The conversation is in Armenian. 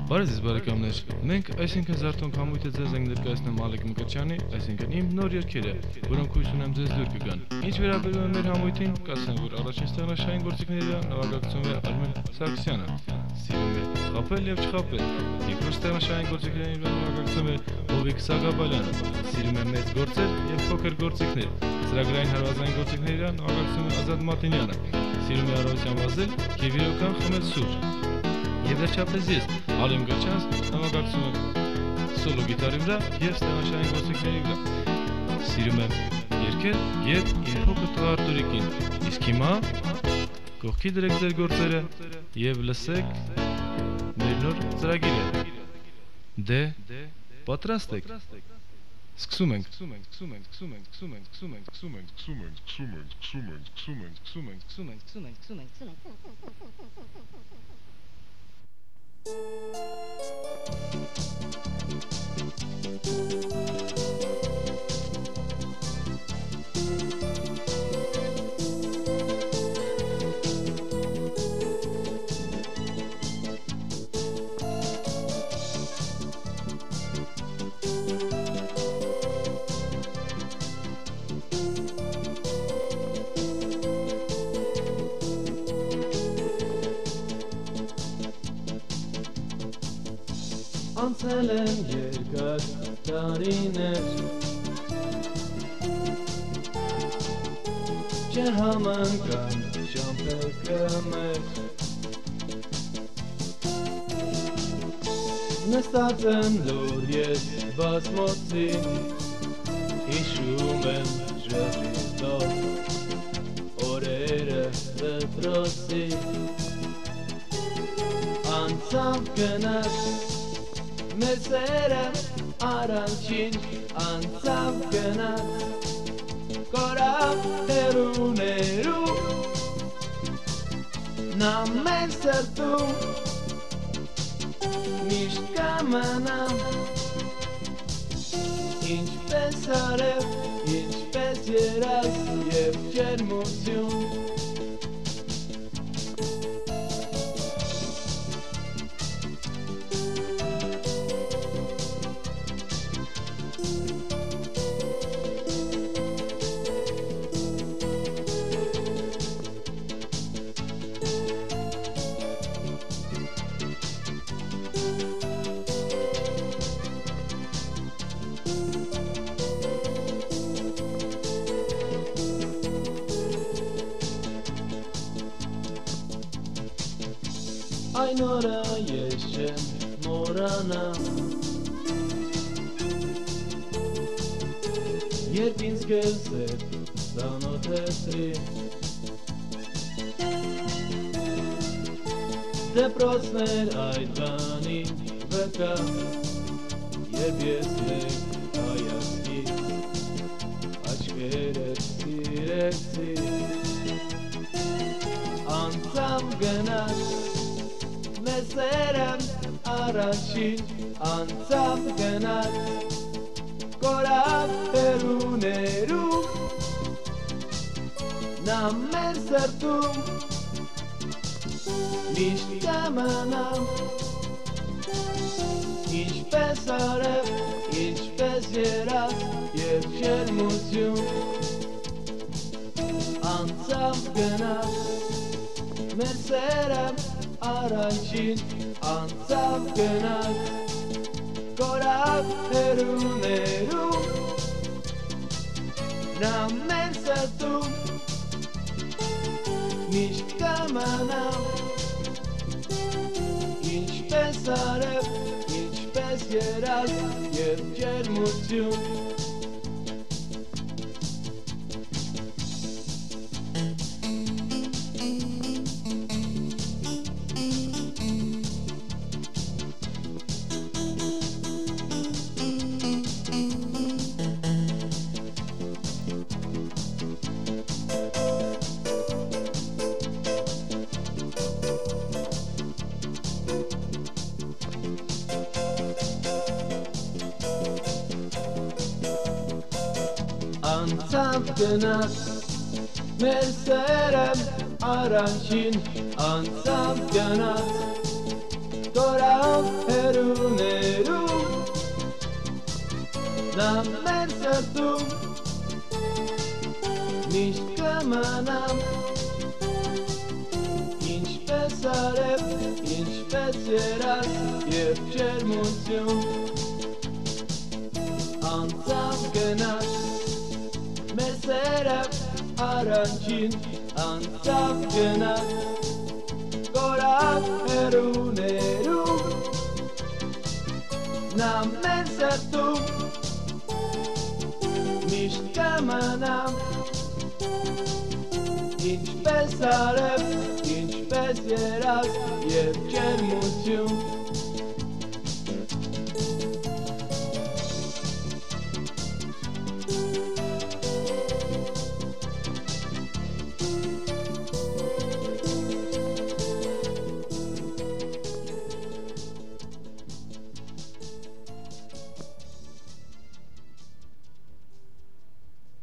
Բարև ձեզ բարեկամներ, մենք այսինքն Զարթոնք համույթը ձեզ ենք ներկայացնում Ալեք Մկրտչյանի, այսինքն իմ նոր երգերը, որոնք հույս ունեմ ձեզ լուր կգան։ Ինչ վերաբերում է մեր համույթին, կասեմ, որ առաջին ստեղնաշային գործիքները նվագակցում է Արմեն Սարգսյանը, սիրում է խաբել եւ չխաբել։ Երկրորդ ստեղնաշային գործիքներին նվագակցում է Հովիկ Սագաբալյանը, սիրում է մեծ գործեր եւ փոքր գործիքներ։ Ծրագրային հարվածային գործիքները նվագակցում է Ազատ Մատինյանը, սիրում է Արոսյան վազել եւ իրական խմել սուր։ Եվ վերջապես ես, Ալեմ Գաչանց, նվագակցում եմ սոլո գիտարի վրա և ստեղնաշային գործիքների վրա։ Սիրում եմ երգել և իմ փոքր տղարդուրիկին։ Իսկ հիմա կողքի դրեք ձեր գործերը և լսեք մեր նոր ծրագիրը։ Դե, պատրաստ եք։ Սկսում ենք։ Անցել են երկար տարիներ, չհամընկան ճամփեքը մեր, նստած եմ լուր ես բազմոցի, հիշում եմ ժպիտով օրերը դպրոցի, անցավ գնաց մեր սերը առաջին անցավ գնաց կորավ հեռուներու նա մեր սրտում միշտ կմնա ինչպես արև, ինչպես երաս և ջերմություն Այն օրը ես չեմ մոռանա Երբ ինձ քեզ հետ ծանոթեցրի Դպրոցներ այդ բանի վկա Երբ ես մեկ հայացքի աչքերդ սիրեցի Անցավ գնաց Սերեմ առաջին անցավ գնաց կորավ հեռուներու նա մեր սրտում միշտ կմնա ինչպես արև, ինչպես երաս և ջերմություն անցավ գնաց մեր սերեմ առաջին անցավ գնաց կորավ հեռուներու նա մեր սրտում միշտ կմնա ինչպես արև, ինչպես երաս և ջերմություն անցավ գնաց մեր սերեմ առաջին անցավ գնաց կորավ Ամենսրտում միշտ կմնամ ինչպես արև, ինչպես երաս և ջերմություն անցավ գնաց մեր սերը առաջին անցավ գնաց կորավ հեռուներում նա մեր սրտում միշտ կմնամ ինչպես արև, ինչպես երաս և ջերմություն